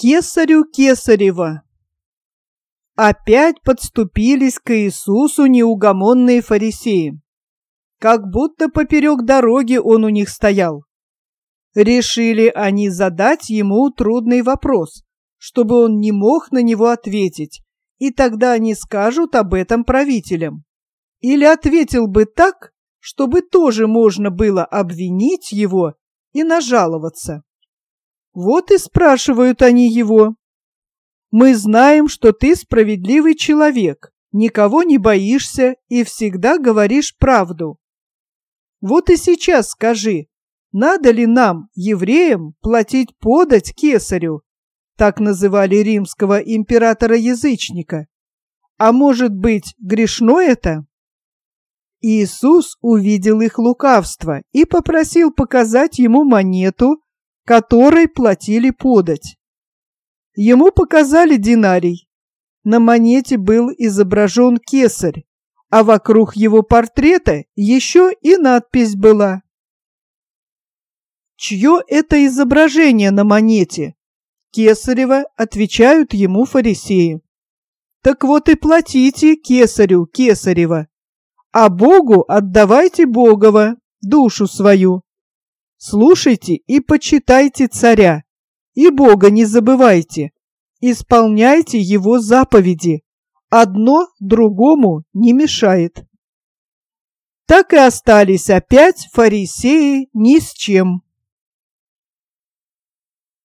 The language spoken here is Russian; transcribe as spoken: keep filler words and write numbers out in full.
Кесарю Кесарева. Опять подступились к Иисусу неугомонные фарисеи. Как будто поперек дороги он у них стоял. Решили они задать ему трудный вопрос, чтобы он не мог на него ответить, и тогда они скажут об этом правителям. Или ответил бы так, чтобы тоже можно было обвинить его и нажаловаться. Вот и спрашивают они его: «Мы знаем, что ты справедливый человек, никого не боишься и всегда говоришь правду. Вот и сейчас скажи, надо ли нам, евреям, платить подать кесарю?» Так называли римского императора-язычника. А может быть, грешно это? Иисус увидел их лукавство и попросил показать ему монету, которой платили подать. Ему показали динарий. На монете был изображен кесарь, а вокруг его портрета еще и надпись была. Чье это изображение на монете? Кесарева, отвечают ему фарисеи. Так вот и платите кесарю Кесарева, а Богу отдавайте Богова, душу свою. Слушайте и почитайте царя, и Бога не забывайте, исполняйте его заповеди, одно другому не мешает. Так и остались опять фарисеи ни с чем.